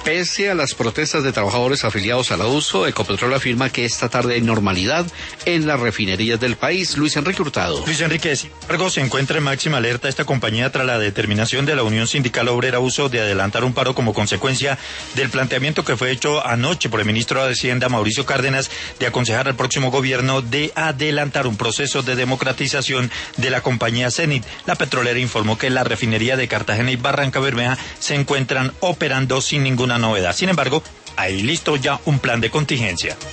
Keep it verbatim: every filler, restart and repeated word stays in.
Pese a las protestas de trabajadores afiliados a la U S O, Ecopetrol afirma que esta tarde hay normalidad en las refinerías del país. Luis Enrique Hurtado. Luis Enrique, sin embargo, se encuentra en máxima alerta esta compañía tras la determinación de la Unión Sindical Obrera U S O de adelantar un paro como consecuencia del planteamiento que fue hecho anoche por el ministro de Hacienda, Mauricio Cárdenas, de aconsejar al próximo gobierno de adelantar un proceso de democratización de la compañía Cenit. La petrolera informó que la refinería de Cartagena y Barranca Bermeja se encuentran operando sin ninguna novedad. Sin embargo, hay listo ya un plan de contingencia.